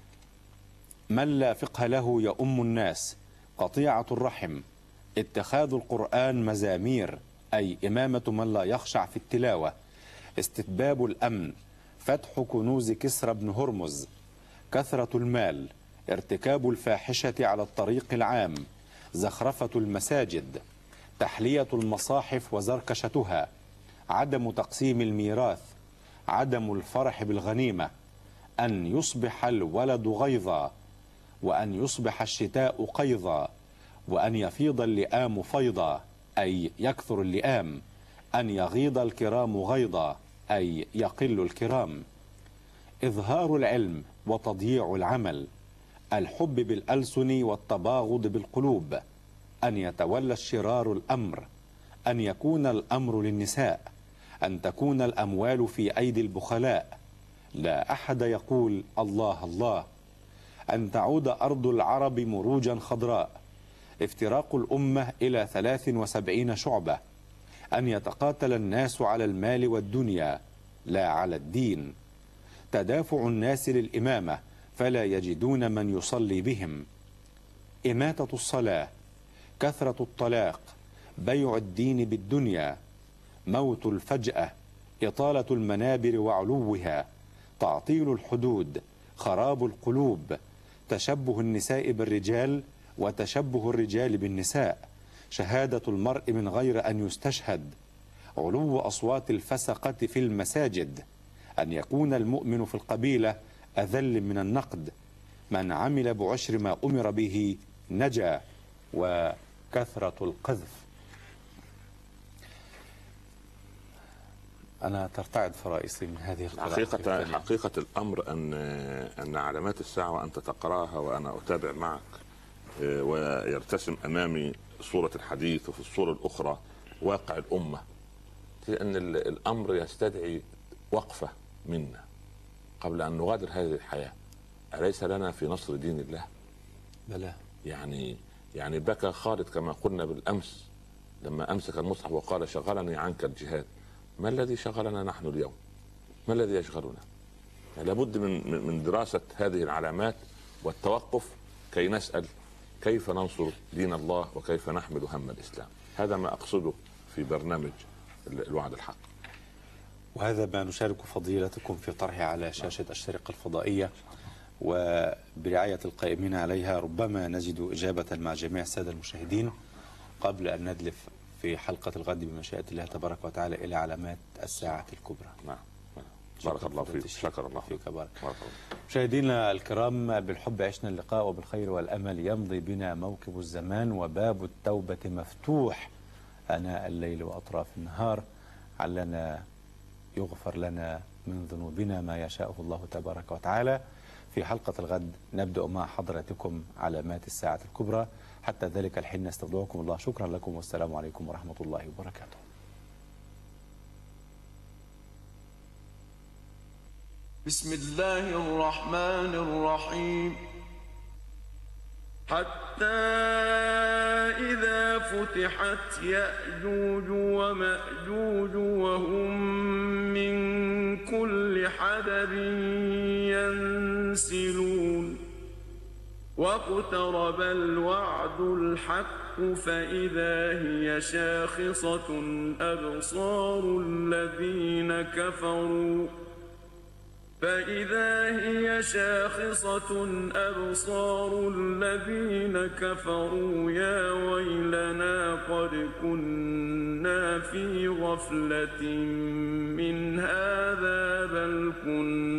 من لا فقه له يؤم الناس، قطيعة الرحم، اتخاذ القرآن مزامير أي إمامة من لا يخشع في التلاوة، استتباب الأمن، فتح كنوز كسرى بن هرمز، كثرة المال، ارتكاب الفاحشة على الطريق العام، زخرفة المساجد، تحلية المصاحف وزركشتها، عدم تقسيم الميراث، عدم الفرح بالغنيمة، أن يصبح الولد غيظا، وأن يصبح الشتاء قيظا، وأن يفيض اللئام فيضا أي يكثر اللئام، أن يغيض الكرام غيضا أي يقل الكرام، إظهار العلم وتضييع العمل، الحب بالألسن والتباغض بالقلوب، أن يتولى الشرار الأمر، أن يكون الأمر للنساء، أن تكون الأموال في أيدي البخلاء، لا أحد يقول الله الله، أن تعود أرض العرب مروجا خضراء، افتراق الأمة إلى ثلاث وسبعين شعبة، أن يتقاتل الناس على المال والدنيا لا على الدين، تدافع الناس للإمامة فلا يجدون من يصلي بهم، إماتة الصلاة، كثرة الطلاق، بيع الدين بالدنيا، موت الفجأة، إطالة المنابر وعلوها، تعطيل الحدود، خراب القلوب، تشبه النساء بالرجال وتشبه الرجال بالنساء، شهادة المرء من غير أن يستشهد، علو أصوات الفسقة في المساجد، أن يكون المؤمن في القبيلة أذل من النقد، من عمل بعشر ما أمر به نجا، وكثرة القذف. أنا ترتعد فرائصي من هذه القراءة. حقيقة حقيقة الأمر أن أن علامات الساعة وأنت تقرأها وأنا أتابع معك ويرتسم أمامي صورة الحديث وفي الصورة الأخرى واقع الأمة، لأن الأمر يستدعي وقفة منا قبل أن نغادر هذه الحياة. أليس لنا في نصر دين الله؟ بلى. يعني يعني بكى خالد كما قلنا بالأمس لما أمسك المصحف وقال شغلني عنك الجهاد. ما الذي شغلنا نحن اليوم؟ ما الذي يشغلنا؟ يعني لابد من من دراسة هذه العلامات والتوقف كي نسأل كيف ننصر دين الله وكيف نحمل هم الإسلام. هذا ما أقصده في برنامج الوعد الحق، وهذا ما نشارك فضيلتكم في طرحه على شاشة الشرق الفضائية وبرعاية القائمين عليها. ربما نجد إجابة مع جميع السادة المشاهدين قبل أن ندلف في حلقة الغد بمشيئة الله تبارك وتعالى إلى علامات الساعة الكبرى. نعم. بارك الله فيك. شكر الله فيك. بارك. بارك الله. مشاهدينا الكرام، بالحب عشنا اللقاء وبالخير والأمل يمضي بنا موكب الزمان وباب التوبة مفتوح آناء الليل وأطراف النهار، علنا يغفر لنا من ذنوبنا ما يشاءه الله تبارك وتعالى. في حلقة الغد نبدأ مع حضراتكم علامات الساعة الكبرى. حتى ذلك الحين نستودعكم الله. شكرا لكم والسلام عليكم ورحمة الله وبركاته. بسم الله الرحمن الرحيم. حتى إذا فتحت يأجوج ومأجوج وهم من كل حدب ينسلون واقترب الوعد الحق فإذا هي شاخصة أبصار الذين كفروا فإذا هي شاخصة أبصار الذين كفروا يا ويلنا قد كنا في غفلة من هذا بل كنا